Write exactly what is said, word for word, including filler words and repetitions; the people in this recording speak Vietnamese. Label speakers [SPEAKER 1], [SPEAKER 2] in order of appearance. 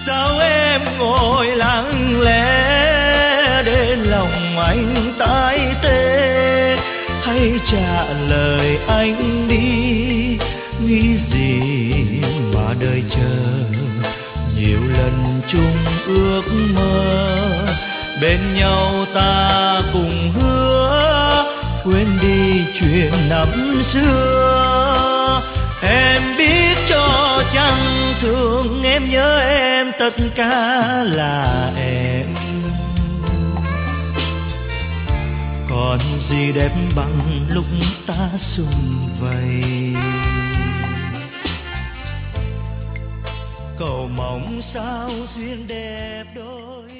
[SPEAKER 1] sao em ngồi lặng lẽ để lòng anh tái tê? Hãy trả lời anh đi, nghĩ gì mà đời chờ nhiều lần chung ước mơ. Bên nhau ta cùng hứa quên đi chuyện năm xưa. Em biết cho chẳng thương em nhớ em, tất cả là em. Còn gì đẹp bằng lúc ta sum vầy. Cầu mong sao duyên đẹp đôi